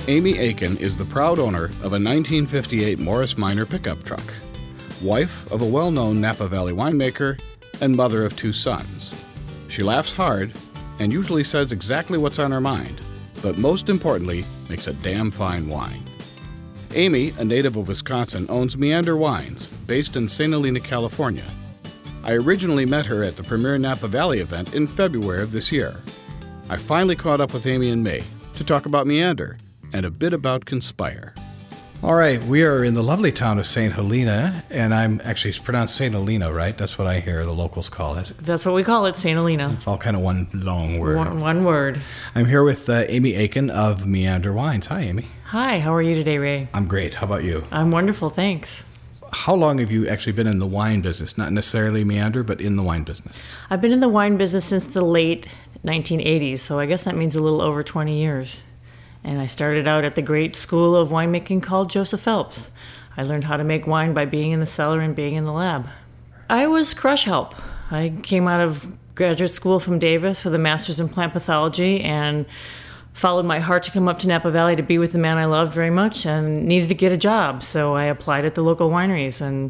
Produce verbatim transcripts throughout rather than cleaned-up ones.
Amy Aiken is the proud owner of a nineteen fifty-eight Morris Minor pickup truck, wife of a well-known Napa Valley winemaker, and mother of two sons. She laughs hard and usually says exactly what's on her mind, but most importantly, makes a damn fine wine. Amy, a native of Wisconsin, owns Meander Wines, based in Saint Helena, California. I originally met her at the premier Napa Valley event in February of this year. I finally caught up with Amy in May to talk about Meander and a bit about Conspire. All right, we are in the lovely town of Saint Helena, and I'm actually, it's pronounced Saint Helena, right? That's what I hear the locals call it. That's what we call it, Saint Helena. It's all kind of one long word. One, one word. I'm here with uh, Amy Aiken of Meander Wines. Hi, Amy. Hi, how are you today, Ray? I'm great. How about you? I'm wonderful, thanks. How long have you actually been in the wine business? Not necessarily Meander, but in the wine business. I've been in the wine business since the late nineteen eighties, so I guess that means a little over twenty years. And I started out at the great school of winemaking called Joseph Phelps. I learned how to make wine by being in the cellar and being in the lab. I was crush help. I came out of graduate school from Davis with a master's in plant pathology and followed my heart to come up to Napa Valley to be with the man I loved very much and needed to get a job. So I applied at the local wineries and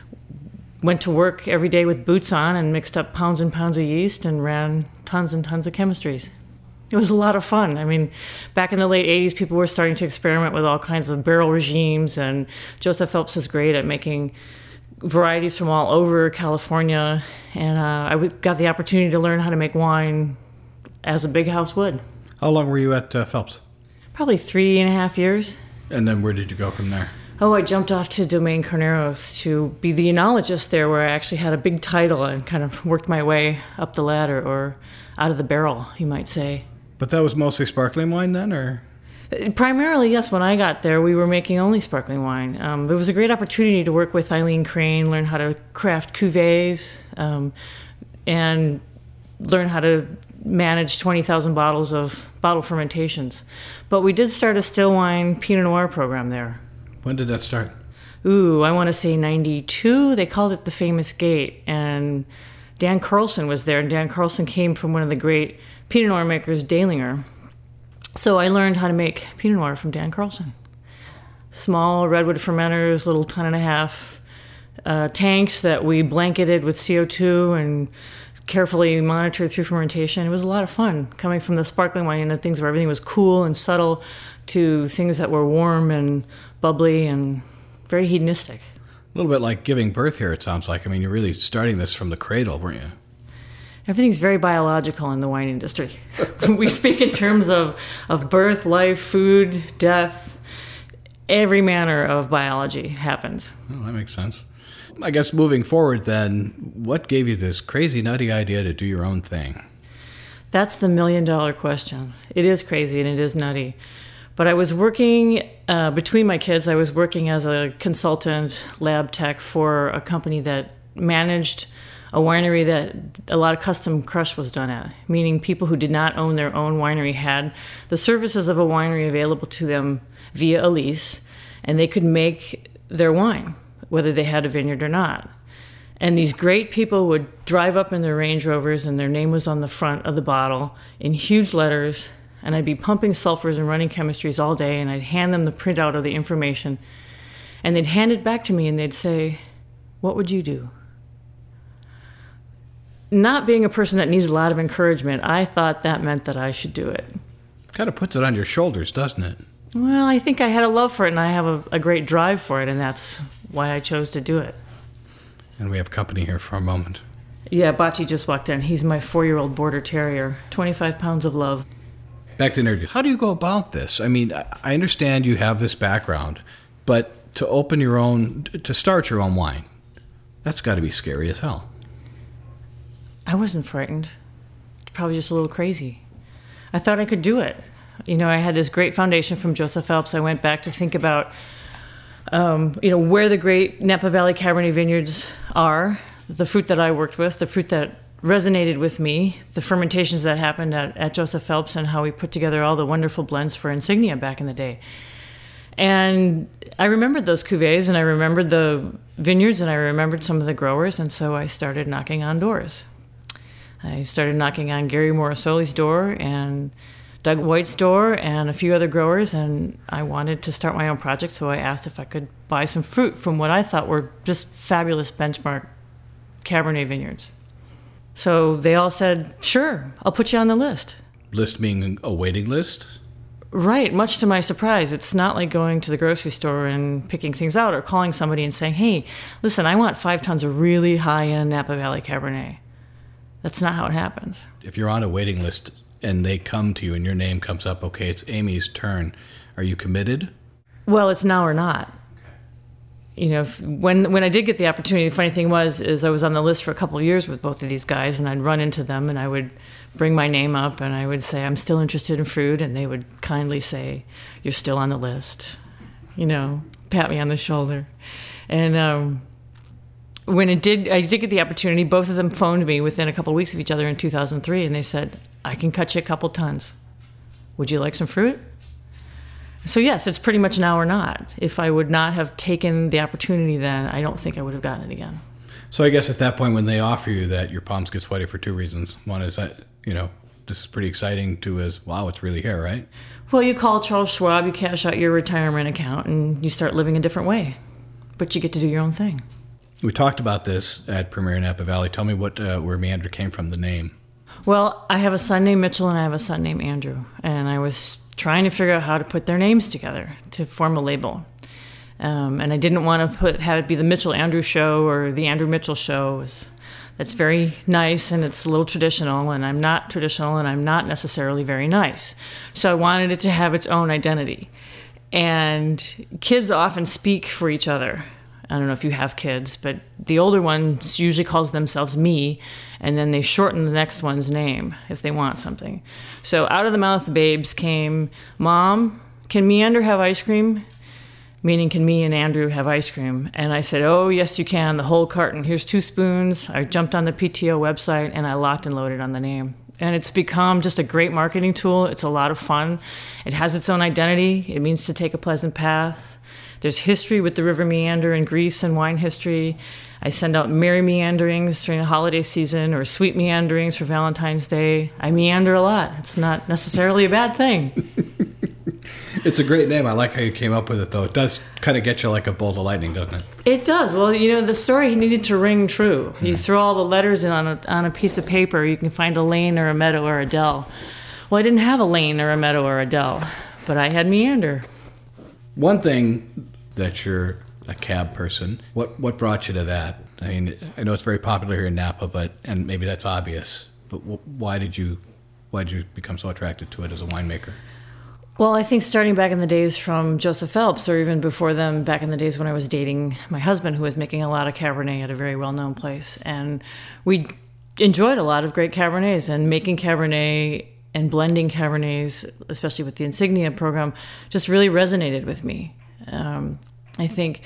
went to work every day with boots on and mixed up pounds and pounds of yeast and ran tons and tons of chemistries. It was a lot of fun. I mean, back in the late eighties, people were starting to experiment with all kinds of barrel regimes, and Joseph Phelps was great at making varieties from all over California, and uh, I w- got the opportunity to learn how to make wine as a big house would. How long were you at uh, Phelps? Probably three and a half years. And then where did you go from there? Oh, I jumped off to Domaine Carneros to be the enologist there, where I actually had a big title and kind of worked my way up the ladder, or out of the barrel, you might say. But that was mostly sparkling wine then, or? Primarily, yes. When I got there, we were making only sparkling wine. Um, it was a great opportunity to work with Eileen Crane, learn how to craft cuvées, um, and learn how to manage twenty thousand bottles of bottle fermentations. But we did start a still wine Pinot Noir program there. When did that start? Ooh, I want to say ninety-two. They called it the Famous Gate, and Dan Carlson was there. And Dan Carlson came from one of the great Pinot Noir makers, Dalinger. So I learned how to make Pinot Noir from Dan Carlson. Small redwood fermenters, little ton and a half uh, tanks that we blanketed with C O two and carefully monitored through fermentation. It was a lot of fun, coming from the sparkling wine into things where everything was cool and subtle to things that were warm and bubbly and very hedonistic. A little bit like giving birth here, it sounds like. I mean, you're really starting this from the cradle, weren't you? Everything's very biological in the wine industry. We speak in terms of, of birth, life, food, death. Every manner of biology happens. Oh, that makes sense. I guess moving forward then, what gave you this crazy, nutty idea to do your own thing? That's the million-dollar question. It is crazy and it is nutty. But I was working, uh, between my kids, I was working as a consultant lab tech for a company that managed a winery that a lot of custom crush was done at, meaning people who did not own their own winery had the services of a winery available to them via a lease, and they could make their wine, whether they had a vineyard or not. And these great people would drive up in their Range Rovers, and their name was on the front of the bottle in huge letters, and I'd be pumping sulfurs and running chemistries all day, and I'd hand them the printout of the information, and they'd hand it back to me, and they'd say, "What would you do?" Not being a person that needs a lot of encouragement, I thought that meant that I should do it. Kind of puts it on your shoulders, doesn't it? Well, I think I had a love for it, and I have a, a great drive for it, and that's why I chose to do it. And we have company here for a moment. Yeah, Bocce just walked in. He's my four-year-old Border Terrier, twenty-five pounds of love. Back to the interview. How do you go about this? I mean, I understand you have this background, but to open your own, to start your own wine, that's got to be scary as hell. I wasn't frightened. It's probably just a little crazy. I thought I could do it. You know, I had this great foundation from Joseph Phelps. I went back to think about, um, you know, where the great Napa Valley Cabernet vineyards are, the fruit that I worked with, the fruit that resonated with me, the fermentations that happened at, at Joseph Phelps, and how we put together all the wonderful blends for Insignia back in the day. And I remembered those cuvées, and I remembered the vineyards, and I remembered some of the growers, and so I started knocking on doors. I started knocking on Gary Morosoli's door and Doug White's store and a few other growers, and I wanted to start my own project, so I asked if I could buy some fruit from what I thought were just fabulous benchmark Cabernet vineyards. So they all said, sure, I'll put you on the list. List being a waiting list? Right, much to my surprise. It's not like going to the grocery store and picking things out or calling somebody and saying, hey, listen, I want five tons of really high-end Napa Valley Cabernet. That's not how it happens. If you're on a waiting list and they come to you and your name comes up, okay, it's Amy's turn, are you committed? Well, it's now or not. You know, if, when when I did get the opportunity, the funny thing was, is I was on the list for a couple of years with both of these guys, and I'd run into them, and I would bring my name up, and I would say, I'm still interested in fruit, and they would kindly say, you're still on the list, you know, pat me on the shoulder. And um, when it did, I did get the opportunity, both of them phoned me within a couple of weeks of each other in two thousand three, and they said, I can cut you a couple tons. Would you like some fruit? So yes, it's pretty much now or not. If I would not have taken the opportunity then, I don't think I would have gotten it again. So I guess at that point when they offer you that, your palms get sweaty for two reasons. One is that, you know, this is pretty exciting. Two is, wow, it's really here, right? Well, you call Charles Schwab, you cash out your retirement account, and you start living a different way. But you get to do your own thing. We talked about this at Premier Napa Valley. Tell me what uh, where Meander came from, the name. Well, I have a son named Mitchell and I have a son named Andrew. And I was trying to figure out how to put their names together to form a label. Um, and I didn't want to put have it be the Mitchell-Andrew Show or the Andrew Mitchell Show. It's, that's very nice and it's a little traditional, and I'm not traditional and I'm not necessarily very nice. So I wanted it to have its own identity. And kids often speak for each other. I don't know if you have kids, but the older one usually calls themselves me, and then they shorten the next one's name if they want something. So out of the mouth babes came, Mom, can Meander have ice cream? Meaning, can me and Andrew have ice cream? And I said, oh, yes, you can, the whole carton. Here's two spoons. I jumped on the P T O website, and I locked and loaded on the name. And it's become just a great marketing tool. It's a lot of fun. It has its own identity. It means to take a pleasant path. There's history with the River Meander in Greece and wine history. I send out merry meanderings during the holiday season or sweet meanderings for Valentine's Day. I meander a lot. It's not necessarily a bad thing. It's a great name. I like how you came up with it, though. It does kind of get you like a bolt of lightning, doesn't it? It does. Well, you know, the story needed to ring true. You throw all the letters in on a, on a piece of paper, you can find a lane or a meadow or a dell. Well, I didn't have a lane or a meadow or a dell, but I had Meander. One thing that you're a cab person, what what brought you to that? I mean, I know it's very popular here in Napa, but and maybe that's obvious. But why did you why did you become so attracted to it as a winemaker? Well, I think starting back in the days from Joseph Phelps, or even before them, back in the days when I was dating my husband, who was making a lot of Cabernet at a very well-known place, and we enjoyed a lot of great Cabernets, and making Cabernet and blending Cabernets, especially with the Insignia program, just really resonated with me. Um, I think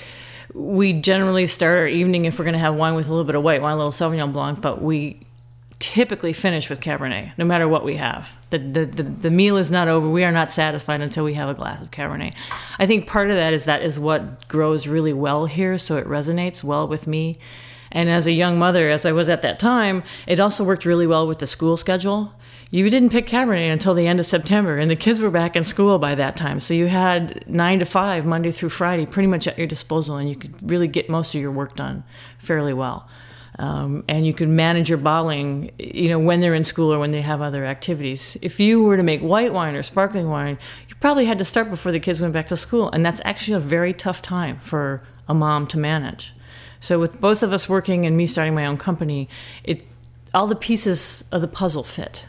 we generally start our evening, if we're going to have wine, with a little bit of white wine, a little Sauvignon Blanc, but we typically finish with Cabernet, no matter what we have. The, the, the, the meal is not over. We are not satisfied until we have a glass of Cabernet. I think part of that is that is what grows really well here, so it resonates well with me. And as a young mother, as I was at that time, it also worked really well with the school schedule. You didn't pick Cabernet until the end of September, and the kids were back in school by that time. So you had nine to five, Monday through Friday, pretty much at your disposal, and you could really get most of your work done fairly well. Um, and you could manage your bottling, you know, when they're in school or when they have other activities. If you were to make white wine or sparkling wine, you probably had to start before the kids went back to school, and that's actually a very tough time for a mom to manage. So with both of us working and me starting my own company, it all the pieces of the puzzle fit.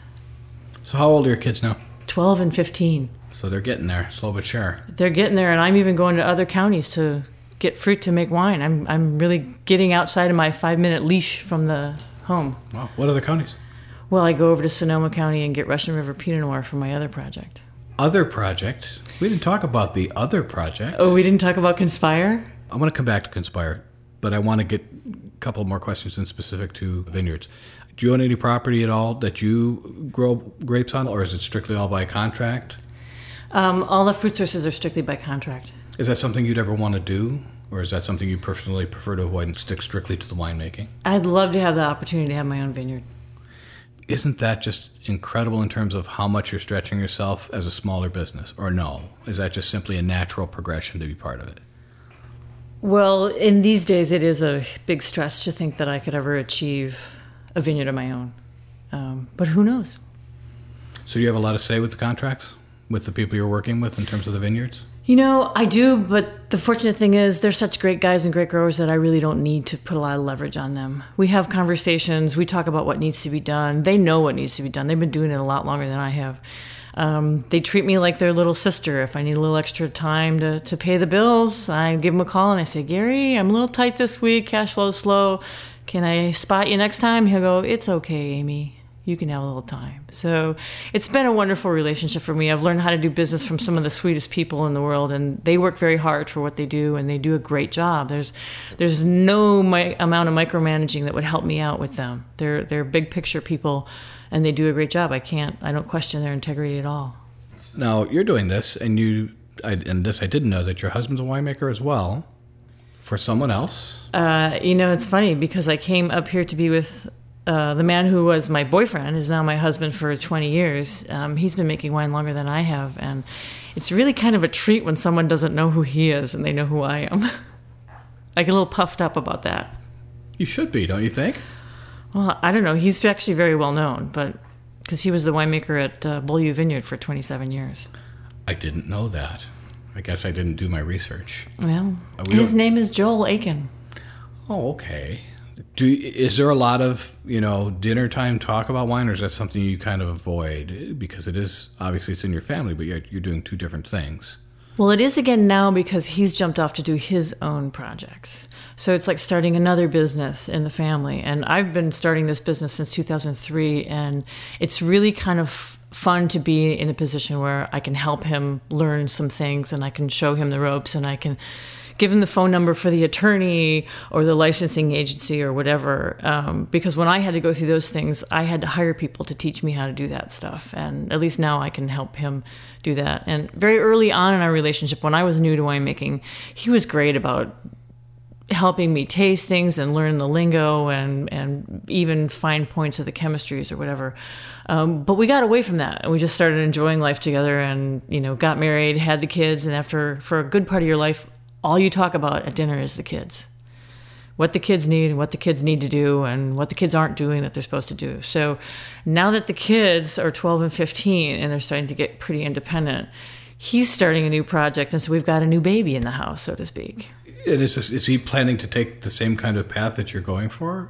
So how old are your kids now? twelve and fifteen. So they're getting there, slow but sure. They're getting there, and I'm even going to other counties to get fruit to make wine. I'm I'm really getting outside of my five-minute leash from the home. Wow. What other counties? Well, I go over to Sonoma County and get Russian River Pinot Noir for my other project. Other project? We didn't talk about the other project. Oh, we didn't talk about Conspire? I want to come back to Conspire, but I want to get a couple more questions in specific to vineyards. Do you own any property at all that you grow grapes on, or is it strictly all by contract? Um, all the fruit sources are strictly by contract. Is that something you'd ever want to do, or is that something you personally prefer to avoid and stick strictly to the winemaking? I'd love to have the opportunity to have my own vineyard. Isn't that just incredible in terms of how much you're stretching yourself as a smaller business? Or no? Is that just simply a natural progression to be part of it? Well, in these days, it is a big stretch to think that I could ever achieve a vineyard of my own. Um, but who knows? So you have a lot of say with the contracts, with the people you're working with in terms of the vineyards? You know, I do, but the fortunate thing is they're such great guys and great growers that I really don't need to put a lot of leverage on them. We have conversations. We talk about what needs to be done. They know what needs to be done. They've been doing it a lot longer than I have. Um, they treat me like their little sister. If I need a little extra time to, to pay the bills, I give them a call and I say, Gary, I'm a little tight this week. Cash flow's slow. Can I spot you next time? He'll go, it's okay, Amy. You can have a little time. So it's been a wonderful relationship for me. I've learned how to do business from some of the sweetest people in the world, and they work very hard for what they do, and they do a great job. There's there's no mi- amount of micromanaging that would help me out with them. They're they're big picture people, and they do a great job. I can't I don't question their integrity at all. Now you're doing this, and you I, and this I didn't know that your husband's a winemaker as well, for someone else. Uh, you know, it's funny because I came up here to be with. Uh, the man who was my boyfriend is now my husband for twenty years. Um, he's been making wine longer than I have, and it's really kind of a treat when someone doesn't know who he is and they know who I am. I get a little puffed up about that. You should be, don't you think? Well, I don't know. He's actually very well known, but because he was the winemaker at uh, Beaulieu Vineyard for twenty-seven years. I didn't know that. I guess I didn't do my research. Well, Uh, we his don't- name is Joel Aiken. Oh, okay. Do is there a lot of, you know, dinner time talk about wine, or is that something you kind of avoid? Because it is, obviously it's in your family, but you're, you're doing two different things. Well, it is again now because he's jumped off to do his own projects. So it's like starting another business in the family. And I've been starting this business since two thousand three, and it's really kind of fun to be in a position where I can help him learn some things, and I can show him the ropes, and I can give him the phone number for the attorney or the licensing agency or whatever. Um, because when I had to go through those things, I had to hire people to teach me how to do that stuff. And at least now I can help him do that. And very early on in our relationship, when I was new to winemaking, he was great about helping me taste things and learn the lingo and, and even find points of the chemistries or whatever. Um, but we got away from that, and we just started enjoying life together and, you know, got married, had the kids. And after, for a good part of your life, all you talk about at dinner is the kids, what the kids need and what the kids need to do and what the kids aren't doing that they're supposed to do. So now that the kids are twelve and fifteen and they're starting to get pretty independent, he's starting a new project. And so we've got a new baby in the house, so to speak. And is, this, is he planning to take the same kind of path that you're going for?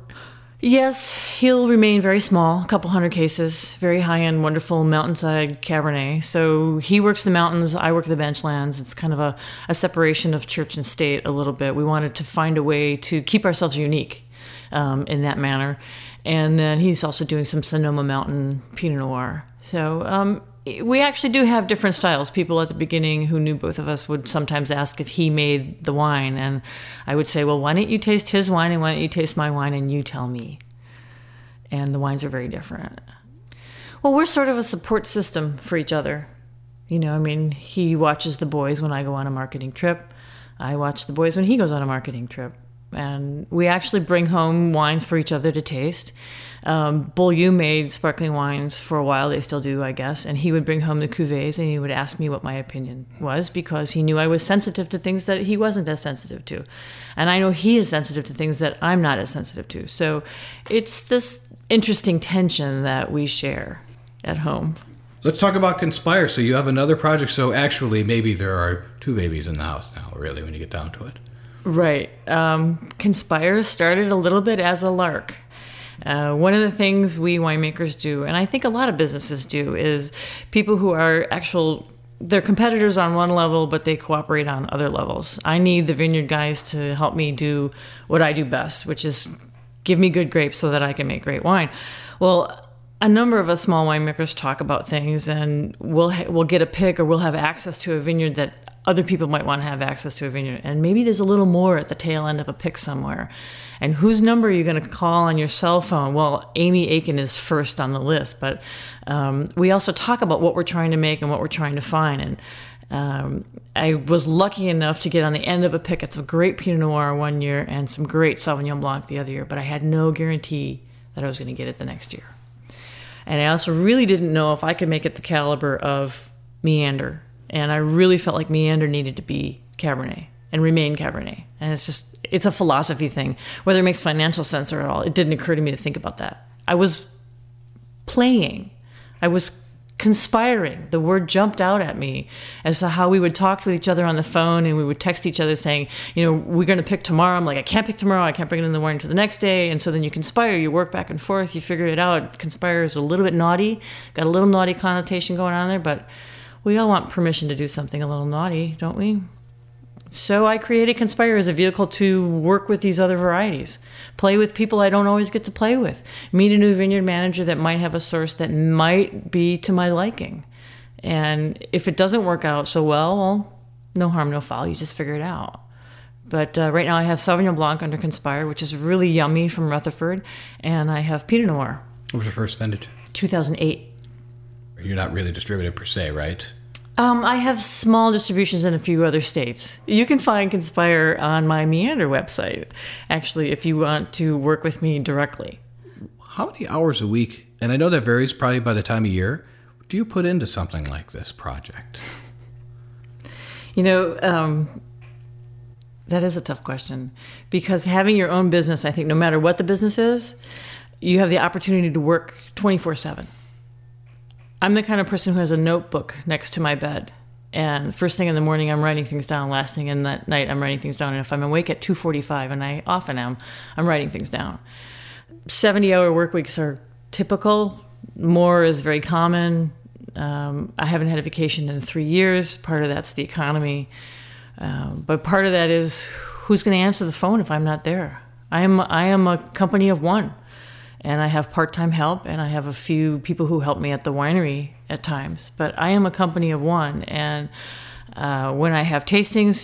Yes, he'll remain very small, a couple hundred cases, very high-end, wonderful mountainside Cabernet. So he works the mountains, I work the benchlands. It's kind of a, a separation of church and state a little bit. We wanted to find a way to keep ourselves unique um, in that manner. And then he's also doing some Sonoma Mountain Pinot Noir. So um, we actually do have different styles. People at the beginning who knew both of us would sometimes ask if he made the wine. And I would say, well, why don't you taste his wine and why don't you taste my wine and you tell me? And the wines are very different. Well, we're sort of a support system for each other. You know, I mean, he watches the boys when I go on a marketing trip. I watch the boys when he goes on a marketing trip. And we actually bring home wines for each other to taste. Um, Beaulieu made sparkling wines for a while. They still do, I guess. And he would bring home the cuvées and he would ask me what my opinion was because he knew I was sensitive to things that he wasn't as sensitive to. And I know he is sensitive to things that I'm not as sensitive to. So it's this interesting tension that we share at home. Let's talk about Conspire. So you have another project. So actually, maybe there are two babies in the house now, really, when you get down to it. Right. Um, Conspire started a little bit as a lark. Uh, one of the things we winemakers do, and I think a lot of businesses do, is people who are actual, they're competitors on one level, but they cooperate on other levels. I need the vineyard guys to help me do what I do best, which is give me good grapes so that I can make great wine. Well, a number of us small winemakers talk about things, and we'll ha- we'll get a pick or we'll have access to a vineyard that other people might want to have access to a vineyard. And maybe there's a little more at the tail end of a pick somewhere. And whose number are you going to call on your cell phone? Well, Amy Aiken is first on the list, but um, we also talk about what we're trying to make and what we're trying to find. And um, I was lucky enough to get on the end of a pick at some great Pinot Noir one year and some great Sauvignon Blanc the other year, but I had no guarantee that I was going to get it the next year. And I also really didn't know if I could make it the caliber of Meander. And I really felt like Meander needed to be Cabernet and remain Cabernet. And it's just, it's a philosophy thing. Whether it makes financial sense or at all, it didn't occur to me to think about that. I was playing. I was conspiring. The word jumped out at me as to how we would talk with each other on the phone, and we would text each other saying, you know, we're going to pick tomorrow. I'm like, I can't pick tomorrow. I can't bring it in the morning to the next day. And so then you conspire. You work back and forth. You figure it out. Conspire is a little bit naughty. Got a little naughty connotation going on there, but we all want permission to do something a little naughty, don't we? So I created Conspire as a vehicle to work with these other varieties, play with people I don't always get to play with, meet a new vineyard manager that might have a source that might be to my liking. And if it doesn't work out so well, well, no harm, no foul. You just figure it out. But uh, right now I have Sauvignon Blanc under Conspire, which is really yummy from Rutherford, and I have Pinot Noir. What was your first vintage? two thousand eight. You're not really distributed per se, right? Um, I have small distributions in a few other states. You can find Conspire on my Meander website, actually, if you want to work with me directly. How many hours a week, and I know that varies probably by the time of year, do you put into something like this project? You know, um, that is a tough question, because having your own business, I think no matter what the business is, you have the opportunity to work twenty-four seven. I'm the kind of person who has a notebook next to my bed. And first thing in the morning, I'm writing things down. Last thing in the night, I'm writing things down. And if I'm awake at two forty-five, and I often am, I'm writing things down. seventy-hour work weeks are typical. More is very common. Um, I haven't had a vacation in three years. Part of that's the economy. Um, but part of that is who's going to answer the phone if I'm not there? I am, I am a company of one. And I have part-time help, and I have a few people who help me at the winery at times. But I am a company of one, and uh, when I have tastings,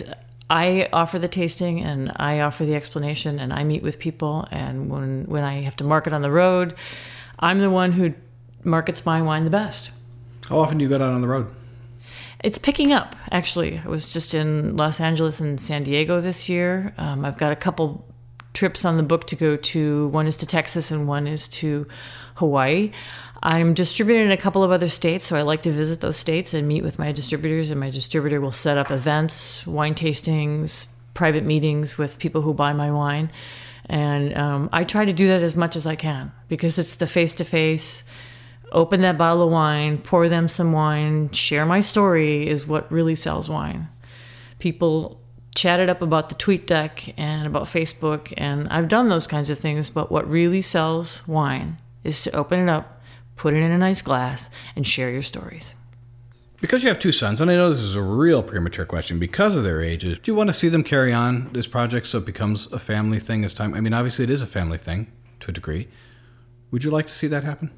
I offer the tasting, and I offer the explanation, and I meet with people. And when, when I have to market on the road, I'm the one who markets my wine the best. How often do you go down on the road? It's picking up, actually. I was just in Los Angeles and San Diego this year. Um, I've got a couple trips on the book to go to. One is to Texas and one is to Hawaii. I'm distributing in a couple of other states, so I like to visit those states and meet with my distributors, and my distributor will set up events, wine tastings, private meetings with people who buy my wine. And um, I try to do that as much as I can, because it's the face-to-face, open that bottle of wine, pour them some wine, share my story is what really sells wine. People chatted up about the TweetDeck and about Facebook, and I've done those kinds of things, but what really sells wine is to open it up, put it in a nice glass, and share your stories. Because you have two sons, and I know this is a real premature question because of their ages, do you want to see them carry on this project so it becomes a family thing as time? I mean, obviously it is a family thing to a degree. Would you like to see that happen?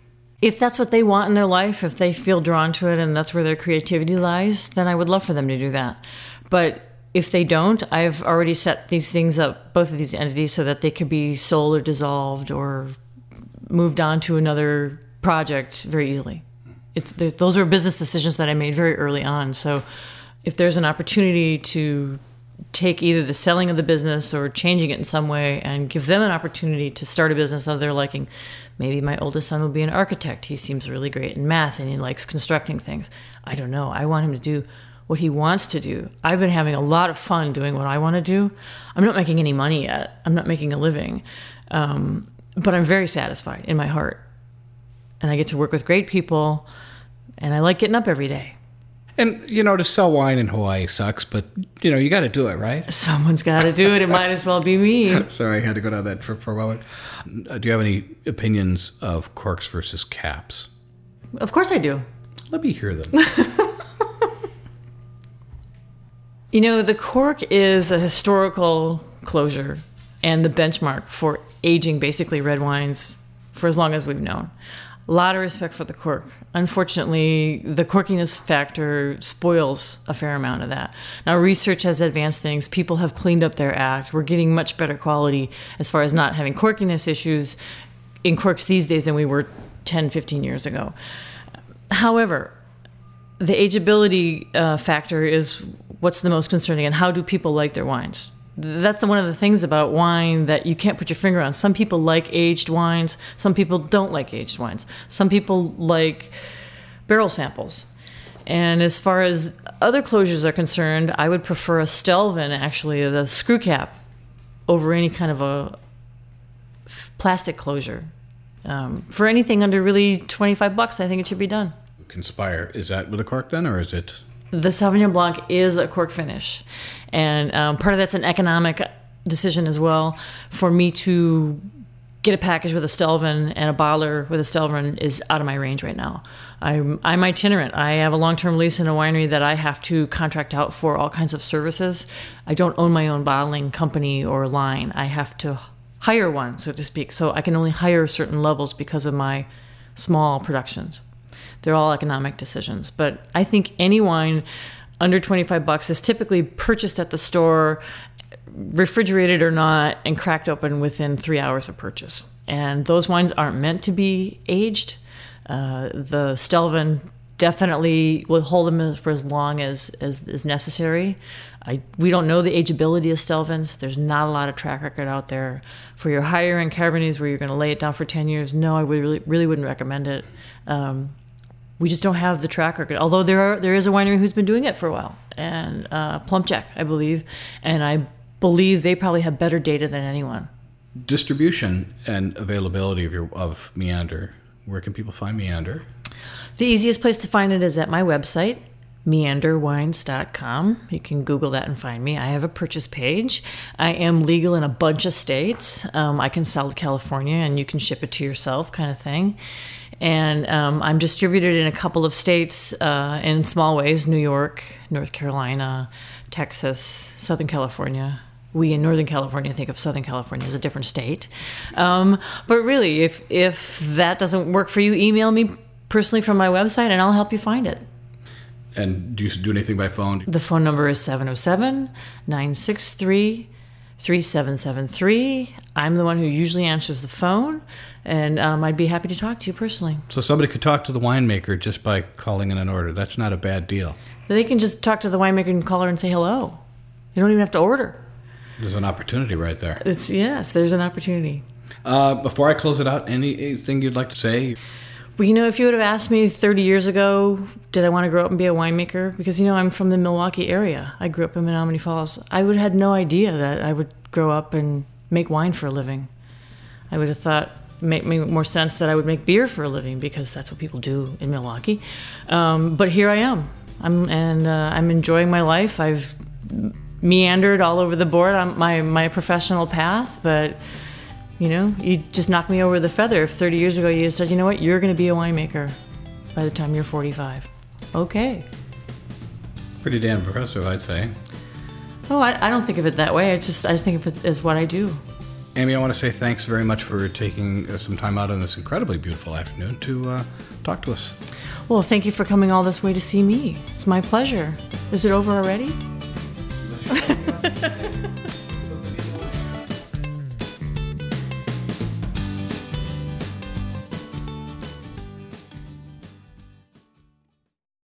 If that's what they want in their life, if they feel drawn to it and that's where their creativity lies, then I would love for them to do that. But if they don't, I've already set these things up, both of these entities, so that they could be sold or dissolved or moved on to another project very easily. It's those are business decisions that I made very early on. So if there's an opportunity to take either the selling of the business or changing it in some way and give them an opportunity to start a business of their liking, maybe my oldest son will be an architect. He seems really great in math and he likes constructing things. I don't know. I want him to do what he wants to do. I've been having a lot of fun doing what I want to do. I'm not making any money yet. I'm not making a living. Um, but I'm very satisfied in my heart. And I get to work with great people, and I like getting up every day. And, you know, to sell wine in Hawaii sucks, but, you know, you got to do it, right? Someone's got to do it. It might as well be me. Sorry, I had to go down that trip for a moment. Uh, do you have any opinions of corks versus caps? Of course I do. Let me hear them. You know, the cork is a historical closure and the benchmark for aging basically red wines for as long as we've known. A lot of respect for the cork. Unfortunately, the corkiness factor spoils a fair amount of that. Now, research has advanced things. People have cleaned up their act. We're getting much better quality as far as not having corkiness issues in corks these days than we were ten, fifteen years ago. However, the ageability uh, factor is what's the most concerning, and how do people like their wines? that's the, one of the things about wine that you can't put your finger on. Some people like aged wines. Some people don't like aged wines. Some people like barrel samples. And as far as other closures are concerned, I would prefer a Stelvin, actually, the screw cap, over any kind of a f- plastic closure. Um, for anything under really twenty-five bucks, I think it should be done. Conspire, is that with a cork then, or is it? The Sauvignon Blanc is a cork finish. And um, part of that's an economic decision as well. For me to get a package with a Stelvin and a bottler with a Stelvin is out of my range right now. I'm, I'm itinerant. I have a long-term lease in a winery that I have to contract out for all kinds of services. I don't own my own bottling company or line. I have to hire one, so to speak. So I can only hire certain levels because of my small productions. They're all economic decisions. But I think any wine under twenty-five bucks is typically purchased at the store, refrigerated or not, and cracked open within three hours of purchase. And those wines aren't meant to be aged. Uh, the Stelvin definitely will hold them for as long as as, as necessary. I, we don't know the ageability of Stelvins. There's not a lot of track record out there. For your higher end Cabernets where you're going to lay it down for ten years, no, I would really, really wouldn't recommend it. Um, we just don't have the track record. Although there are there is a winery who's been doing it for a while, and uh, Plumpjack, I believe, and I believe they probably have better data than anyone. Distribution and availability of your of Meander. Where can people find Meander? The easiest place to find it is at my website, meander wines dot com. You can Google that and find me. I have a purchase page. I am legal in a bunch of states. Um, I can sell to California, and you can ship it to yourself, kind of thing. And um, I'm distributed in a couple of states uh, in small ways: New York, North Carolina, Texas, Southern California. We in Northern California think of Southern California as a different state. Um, but really, if if that doesn't work for you, email me personally from my website, and I'll help you find it. And do you do anything by phone? The phone number is seven oh seven, nine six three, three seven seven three. I'm the one who usually answers the phone, and um, I'd be happy to talk to you personally. So somebody could talk to the winemaker just by calling in an order. That's not a bad deal. They can just talk to the winemaker and call her and say hello. They don't even have to order. There's an opportunity right there. It's, yes, there's an opportunity. Uh, before I close it out, anything you'd like to say? Well, you know, if you would have asked me thirty years ago, did I want to grow up and be a winemaker? Because, you know, I'm from the Milwaukee area. I grew up in Menominee Falls. I would have had no idea that I would grow up and make wine for a living. I would have thought it made more sense that I would make beer for a living, because that's what people do in Milwaukee. Um, but here I am. I'm and uh, I'm enjoying my life. I've meandered all over the board on my, my professional path, but you know, you just knocked me over the feather. If thirty years ago you said, you know what, you're going to be a winemaker by the time you're forty-five. Okay. Pretty damn impressive, I'd say. Oh, I, I don't think of it that way. I just I think of it as what I do. Amy, I want to say thanks very much for taking some time out on this incredibly beautiful afternoon to uh, talk to us. Well, thank you for coming all this way to see me. It's my pleasure. Is it over already?